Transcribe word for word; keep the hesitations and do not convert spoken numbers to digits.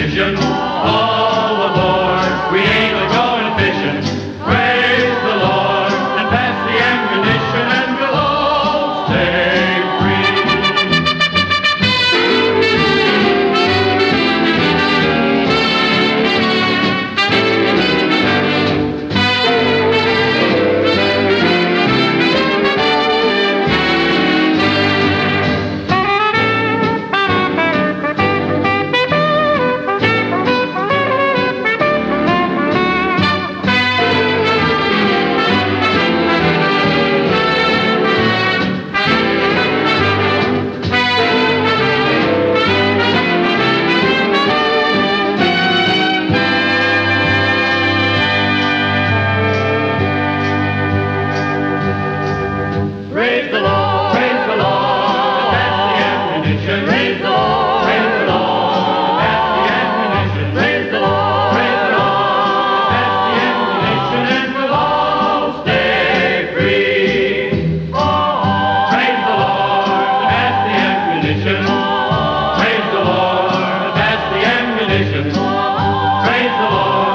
ammunition. All aboard, we ain't a-going fishing. Praise the Lord and pass the ammunition and we'll all stay free. Praise the Lord, praise the Lord, pass the ammunition. Praise the Lord, praise the Lord, pass the ammunition. Praise the Lord, praise the Lord, pass the ammunition, and we'll all stay free. Praise the Lord, pass the ammunition. Praise the Lord, pass the ammunition. Praise the Lord.